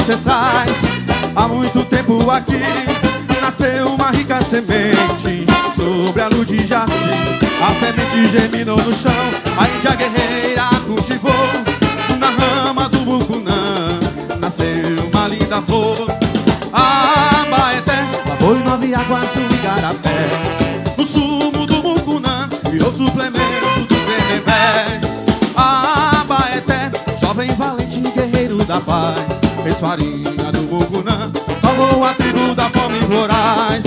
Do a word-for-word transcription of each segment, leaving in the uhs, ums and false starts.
ancestrais. Há muito tempo aqui nasceu uma rica semente sobre a luz de Jaci. A semente germinou no chão, a índia guerreira cultivou. Na rama do mucunã nasceu uma linda flor. A Abaeté, Lagoa, Nove Águas, o Igarapé. No sumo do mucunã virou suplemento dos tremembés. A Abaeté, jovem valente guerreiro da paz, fez farinha do mucunã, falou a tribo da fome voraz.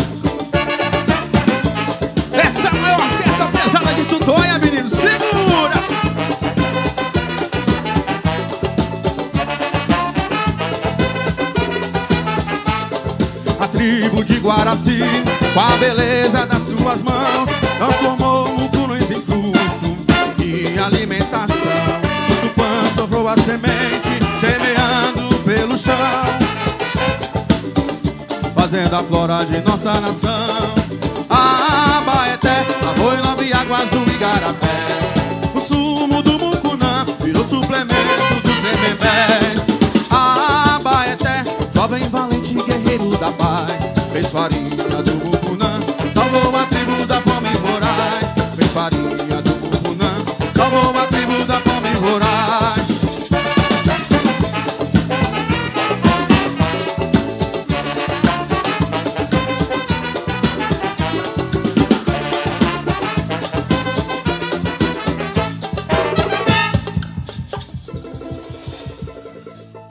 Essa é a maior orquestra pesada de Tutóia, menino, segura! A tribo de Guaraci, com a beleza das suas mãos, transformou o mucunãs em fruto e alimentação. O Tupã soprou a semente, semeando pelo chão, fazendo a flora de nossa nação. A Abaeté, Lagoa, Nove Águas, o Igarapé. O sumo do mucunã virou suplemento dos tremembés. A Abaeté, jovem valente guerreiro da paz, fez farinha do mucunã, salvou a tribo da fome voraz. Fez farinha do mucunã, salvou